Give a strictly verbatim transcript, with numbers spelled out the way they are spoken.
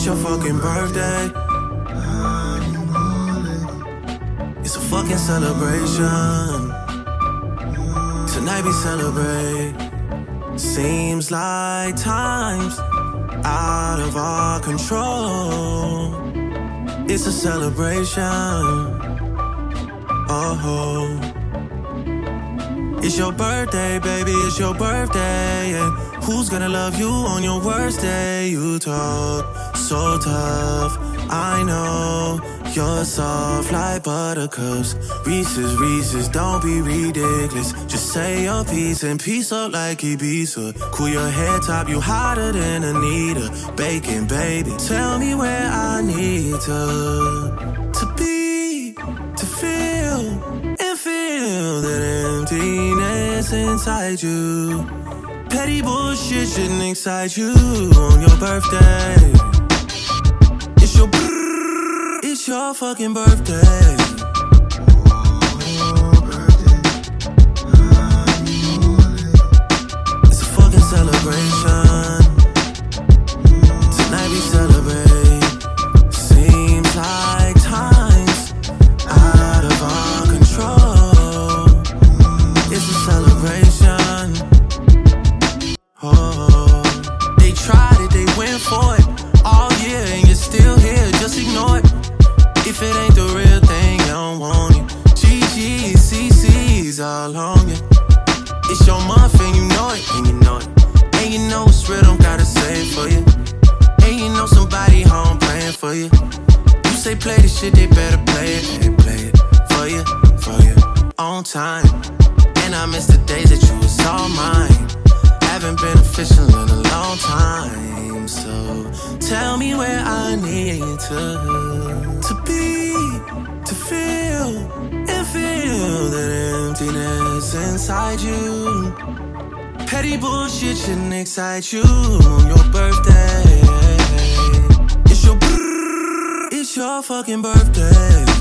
your fucking birthday. It's a fucking celebration. Tonight we celebrate. Seems like time's out of our control. It's a celebration. Oh, it's your birthday, baby, it's your birthday. And who's gonna love you on your worst day? You talk so tough, I know. You're soft like buttercups. Reese's, Reese's, don't be ridiculous. Just say your piece and piece up like Ibiza. Cool your head top, you hotter than Anita. Bacon, baby, tell me where I need to To be, to feel, and feel that emptiness inside you. Petty bullshit shouldn't excite you on your birthday. It's your It's your fucking birthday. It's a fucking celebration. Tonight we celebrate. Seems like time's out of our control. It's a celebration. Oh, they tried it, they went for it all year, and you're still here. Just ignore it. If it ain't the real thing, you don't want it. G G's, C C's all on you. It's your month and you know it, and you know it. And you know it's real, don't gotta say it for you. And you know somebody home praying for you. You say play the shit, they better play it. They play it for you, for you, on time. And I miss the days that you was all mine. Haven't been official in a long time. So tell me where I need to To be, to feel, and feel that emptiness inside you. Petty bullshit shouldn't excite you on your birthday. It's your It's your fucking birthday.